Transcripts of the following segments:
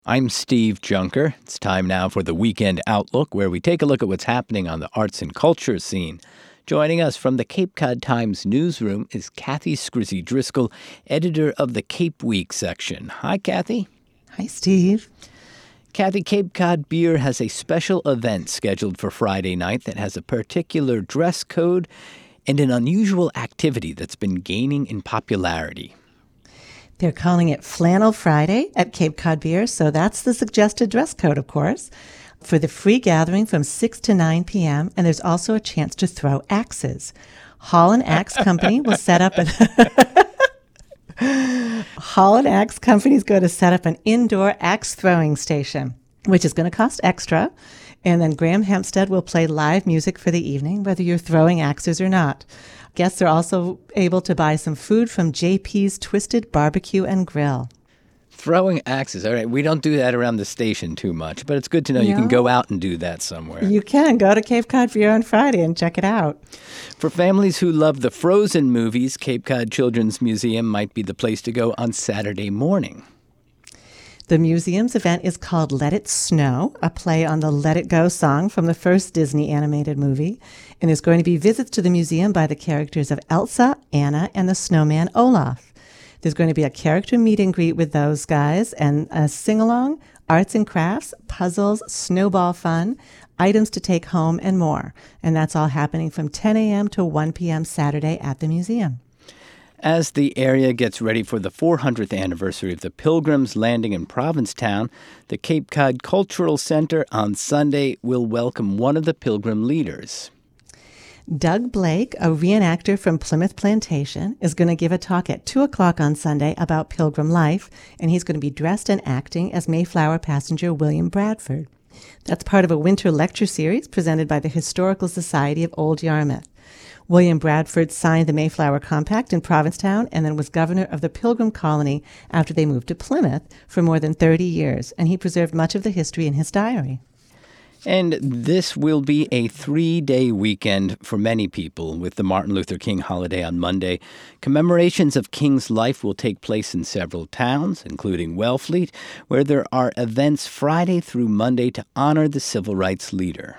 I'm Steve Junker. It's time now for the Weekend Outlook, where we take a look at what's happening on the arts and culture scene. Joining us from the Cape Cod Times newsroom is Kathy Scrizzy Driscoll, editor of the Cape Week section. Hi, Kathy. Hi, Steve. Kathy, Cape Cod Beer has a special event scheduled for Friday night that has a particular dress code and an unusual activity that's been gaining in popularity. They're calling it Flannel Friday at Cape Cod Beer, so that's the suggested dress code, of course, for the free gathering from 6 to 9 p.m., and there's also a chance to throw axes. Hall and Axe Company will set up Hall and Axe Company is going to set up an indoor axe throwing station, which is going to cost extra, and then Graham Hempstead will play live music for the evening, whether you're throwing axes or not. Guests are also able to buy some food from JP's Twisted Barbecue and Grill. Throwing axes. All right, we don't do that around the station too much, but it's good to know you can go out and do that somewhere. You can go to Cape Cod Beer on Friday and check it out. For families who love the Frozen movies, Cape Cod Children's Museum might be the place to go on Saturday morning. The museum's event is called Let It Snow, a play on the Let It Go song from the first Disney animated movie. And there's going to be visits to the museum by the characters of Elsa, Anna, and the snowman Olaf. There's going to be a character meet and greet with those guys and a sing-along, arts and crafts, puzzles, snowball fun, items to take home, and more. And that's all happening from 10 a.m. to 1 p.m. Saturday at the museum. As the area gets ready for the 400th anniversary of the Pilgrims landing in Provincetown, the Cape Cod Cultural Center on Sunday will welcome one of the Pilgrim leaders. Doug Blake, a reenactor from Plymouth Plantation, is going to give a talk at 2 o'clock on Sunday about Pilgrim life, and he's going to be dressed and acting as Mayflower passenger William Bradford. That's part of a winter lecture series presented by the Historical Society of Old Yarmouth. William Bradford signed the Mayflower Compact in Provincetown and then was governor of the Pilgrim colony after they moved to Plymouth for more than 30 years, and he preserved much of the history in his diary. And this will be a 3-day weekend for many people with the Martin Luther King holiday on Monday. Commemorations of King's life will take place in several towns, including Wellfleet, where there are events Friday through Monday to honor the civil rights leader.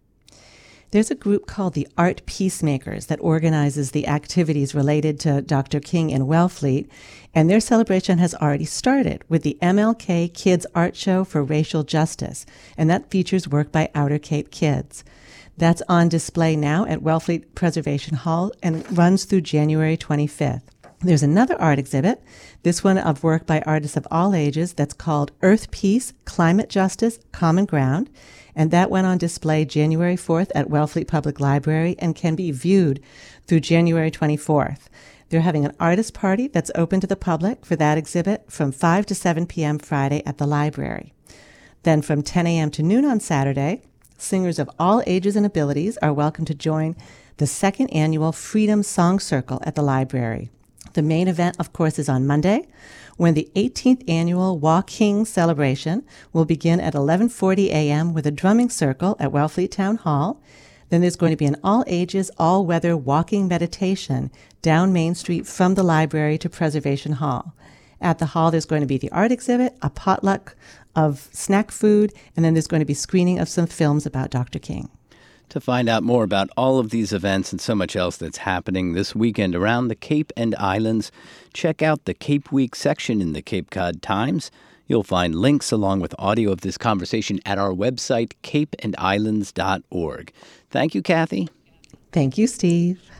There's a group called the Art Peacemakers that organizes the activities related to Dr. King in Wellfleet, and their celebration has already started with the MLK Kids Art Show for Racial Justice, and that features work by Outer Cape kids. That's on display now at Wellfleet Preservation Hall and runs through January 25th. There's another art exhibit, this one of work by artists of all ages, that's called Earth Peace, Climate Justice, Common Ground, and that went on display January 4th at Wellfleet Public Library and can be viewed through January 24th. They're having an artist party that's open to the public for that exhibit from 5 to 7 p.m. Friday at the library. Then from 10 a.m. to noon on Saturday, singers of all ages and abilities are welcome to join the second annual Freedom Song Circle at the library. The main event, of course, is on Monday, when the 18th annual Wa King celebration will begin at 11:40 a.m. with a drumming circle at Wellfleet Town Hall. Then there's going to be an all-ages, all-weather walking meditation down Main Street from the library to Preservation Hall. At the hall, there's going to be the art exhibit, a potluck of snack food, and then there's going to be screening of some films about Dr. King. To find out more about all of these events and so much else that's happening this weekend around the Cape and Islands, check out the Cape Week section in the Cape Cod Times. You'll find links along with audio of this conversation at our website, capeandislands.org. Thank you, Kathy. Thank you, Steve.